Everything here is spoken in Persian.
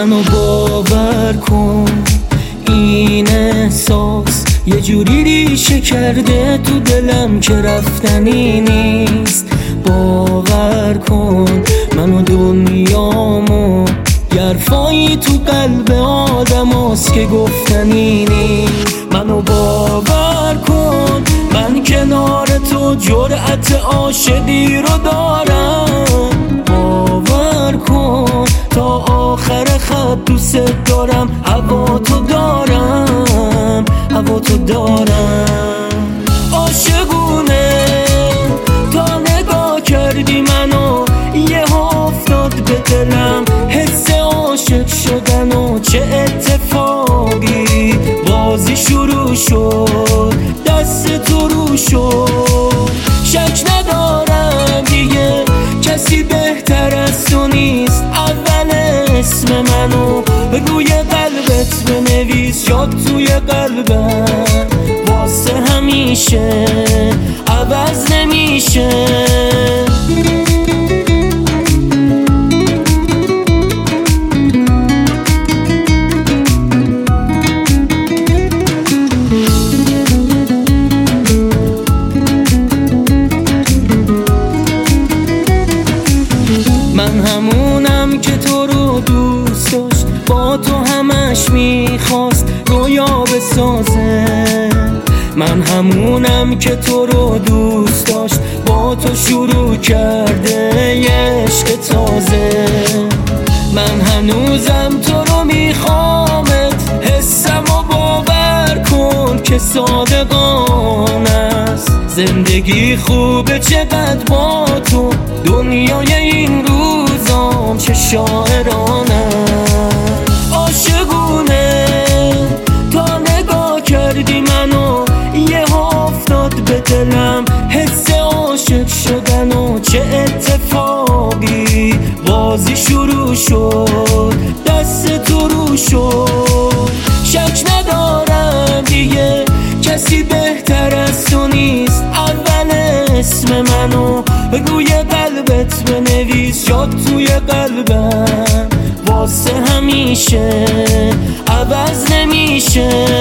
منو باور کن، این احساس یه جوری ریشه کرده تو دلم که رفتنی نیست. باور کن منو دنیامو گرفایی تو قلب آدم هست که گفتنی نیست. منو باور کن من کنار تو جرأت عاشقی رو دارم. باور کن تا آخر خط دوست دارم، هوا تو دارم، هوا تو دارم. عاشقونه تا نگاه کردی منو، یه افتاد به دلم حس عاشق شدن و چه اتفاقی. بازی شروع شد، دست تو رو شد، شک ندارم دیگه کسی بهتر از تو نیست. اول اسم منو روی قلبت بنویس، یاد توی قلبم واسه همیشه عوض نمیشه. من همونم که تو رو دوست داشت، با تو همش میخواست رویا بسازه. من همونم که تو رو دوست داشت، با تو شروع کرده یه عشق تازه. من هنوزم تو رو میخوامت، حسم و باور کن که صادقانه است. زندگی خوبه چقدر با تو، دنیای این روزام چه شاعرانه. عاشقونه تا نگاه کردی منو، یه افتاد به دلم حس عاشق شدن و چه اتفاقی. بازی شروع شد، دست تو رو شد، شک ندارم دیگه کسی بهتر از تو نیست. اول اسم منو روی قلبت بنویس، یاد توی قلبم واسه همیشه عوض نمیشه.